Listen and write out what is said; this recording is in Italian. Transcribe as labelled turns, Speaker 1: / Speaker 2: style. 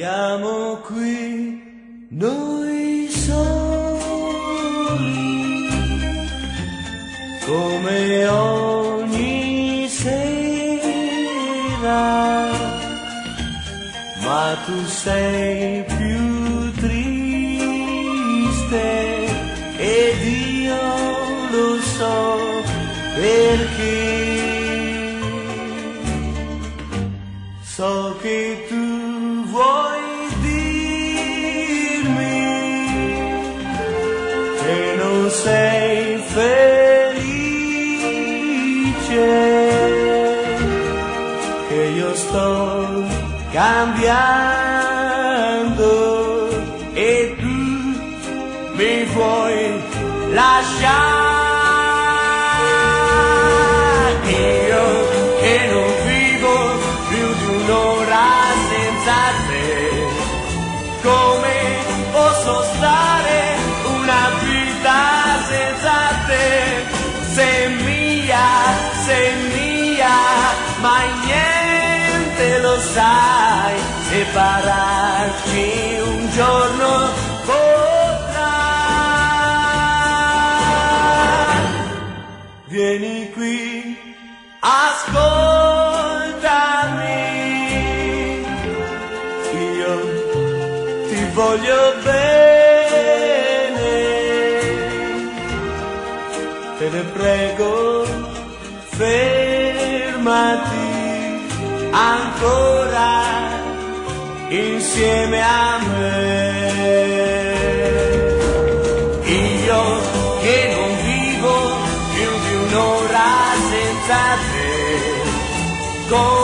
Speaker 1: Siamo qui noi soli, come ogni sera, ma tu sei più triste ed io lo so perché. So che tu vuoi dirmi che non sei felice, che io sto cambiando e tu mi vuoi lasciare. Io che non vivo più di un'ora senza te, come posso stare una vita senza te? Sei mia, mai niente lo sai, separarci un giorno potrà. Vieni qui, ascoltami, io ti voglio bene, te ne prego, fermati ancora insieme a me. Io che non vivo più di un'ora senza te,